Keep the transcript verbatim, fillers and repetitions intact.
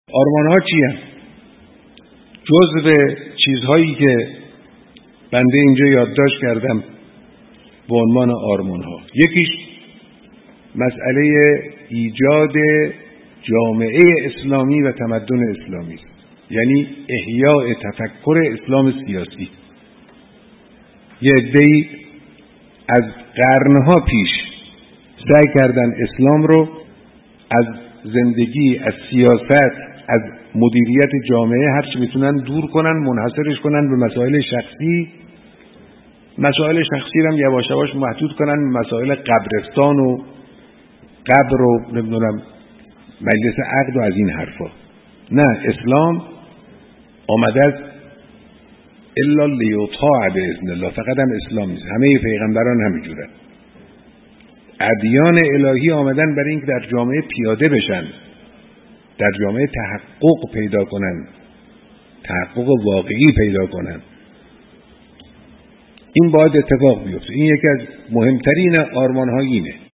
آرمان ها چی هم؟ جزو چیزهایی که بنده اینجا یادداشت کردم به عنوان آرمان ها، یکیش مسئله ایجاد جامعه اسلامی و تمدن اسلامی، یعنی احیاء تفکر اسلام سیاسی. یه عده‌ای از قرنها پیش سعی کردن اسلام رو از زندگی، از سیاست، از مدیریت جامعه هر چی میتونن دور کنن، منحصرش کنن به مسائل شخصی. مسائل شخصی رو هم یواش یواش محدود کنن به مسائل قبرستان و قبر و نمیدونم مجلس عقد و از این حرفا. نه، اسلام آمده است الا لیطاع باذن الله، فقط هم اسلام نیست، همه پیغمبران همینجوره. ادیان الهی آمدن برای اینکه در جامعه پیاده بشن، در جامعه تحقق پیدا کنن، تحقق واقعی پیدا کنن. این باید اتفاق بیفته. این یکی از مهمترین آرمان‌های اینه.